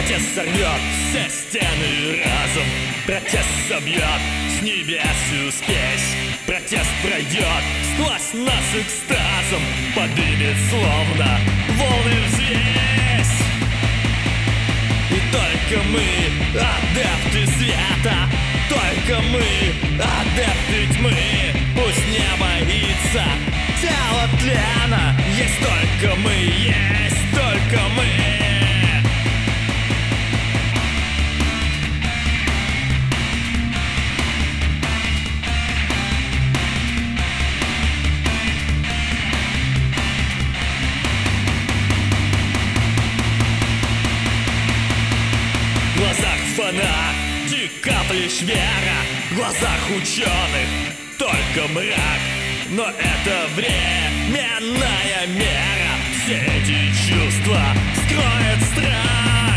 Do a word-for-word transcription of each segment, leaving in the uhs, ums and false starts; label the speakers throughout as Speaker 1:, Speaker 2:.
Speaker 1: Протест сорвет все стены разом. Протест собьет с небес всю спесь. Протест пройдет сквозь нас экстазом, подымет словно волны взвесь. И только мы, адепты света, только мы, адепты тьмы. Пусть не боится тело тлена. Есть только мы, есть только мы. В глазах фанатик, капли швера, в глазах ученых только мрак. Но это временная мера. Все эти чувства скроет страх.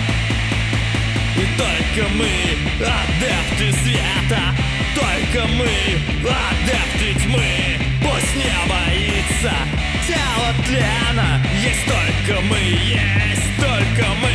Speaker 1: И только мы, адепты света, только мы, адепты тьмы. Пусть не боится тело тлена. Есть только мы, есть только мы.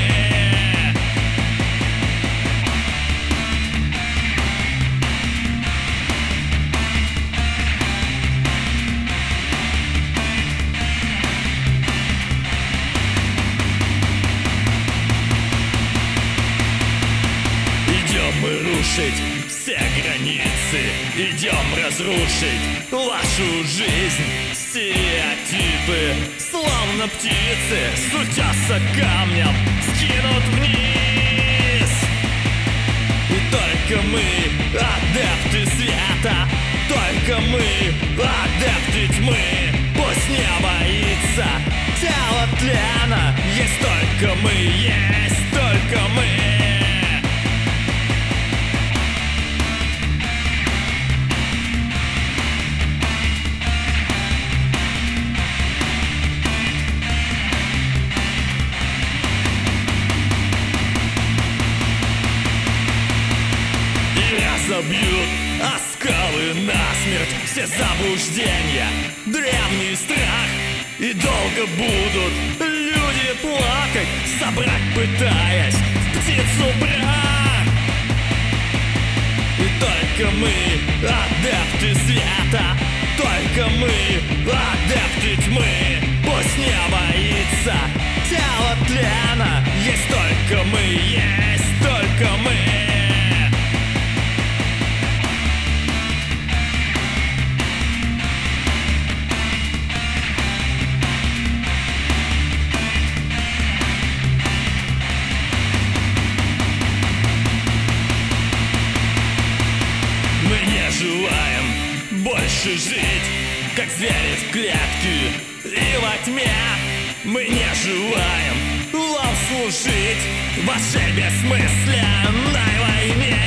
Speaker 1: Мы рушить все границы, идем разрушить вашу жизнь. Стереотипы, словно птицы, с утеса камнем скинут вниз. И только мы, адепты света, только мы, адепты тьмы. Пусть не боится тело тлена. Есть только мы, есть только мы. Забьют оскалы насмерть все заблуждения, древний страх. И долго будут люди плакать, собрать пытаясь в птицу брак. И только мы, адепты света, только мы, адепты тьмы. Пусть не боится тело тлена. Есть только мы, есть только мы. Мы не желаем больше жить, как звери в клетке и во тьме. Мы не желаем вам служить в вашей бессмысленной войне.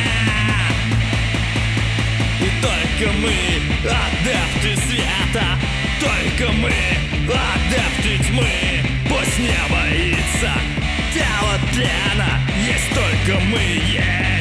Speaker 1: И только мы, адепты света, только мы, адепты тьмы. Пусть не боится тело тлена. Есть только мы, есть